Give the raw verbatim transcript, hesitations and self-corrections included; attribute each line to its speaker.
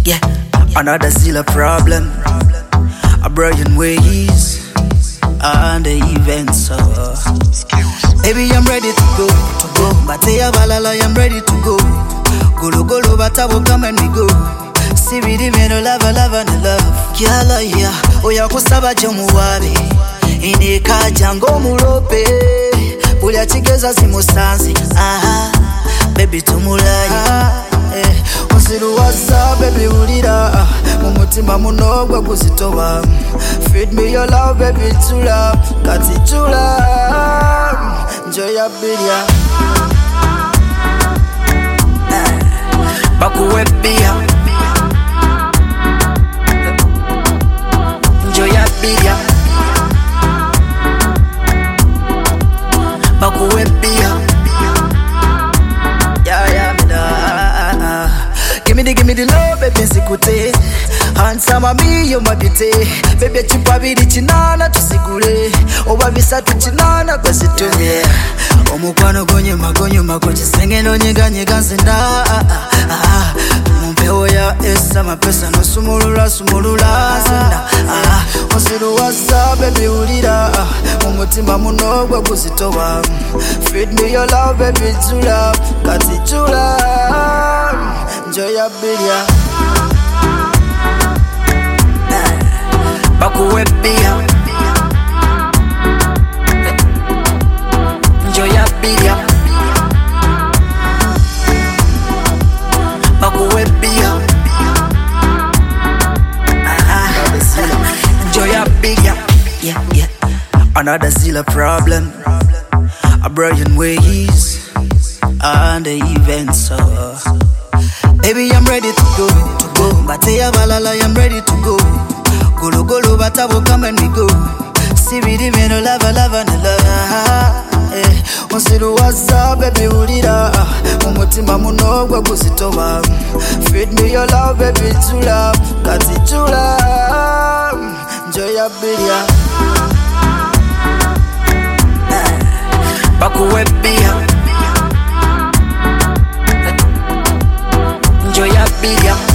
Speaker 1: Yeah, another Zilla problem. A brilliant ways and the events. Uh. Baby, I'm ready to go, to go. Bateya balala, I'm ready to go. Golo golo, batabo, come and we go. C B D, me no lava, lava, no love. Kiala, yeah, oya kusaba jomu wabi. Ineka jango murope. Bulya chigeza zimusanzi. Aha, baby tumulai. Eh, onsiru wasa, baby ulira. Mumutima munogwa kuzitoba. Feed me your love, baby chula. Kati chula. Enjoy your bilia. Bakuwe bia. Enjoy your bilia. Bakuwe bia. Yeah, yeah, me da. Give me the, give me the love, baby, sikute. Handsome me, you my beauty. Baby, chupa bidi chinana tusigure. Oba bisatu chinana kwa situme. Omukwano gonye magonyo magonye senge no nyega nyega zinda. Mumpeo ya esa mapesa no sumulula sumulula zinda. Onsiru wasa baby ulira. Mumutima munogwa kuzitoba. Feed me your love baby chula. Kati chula. Enjoy your bilia. Bakuwe bia. Enjoy your bilia. Bakuwe bia. Enjoy your bilia. Yeah, yeah. Another Zilla problem. A brilliant ways and the events. Uh. Baby, I'm ready to go, to go. Bateya balala, I'm ready to go. Golo golo batabo, come and we go. C B D, me no lava, lava, no love. Eh, onsiru wasa, baby ulira. Mumutima munogwa kuzitoba. Feed me your love, baby chula. Kati chula. Enjoy your bilia. Bakuwe bia. Enjoy your bilia.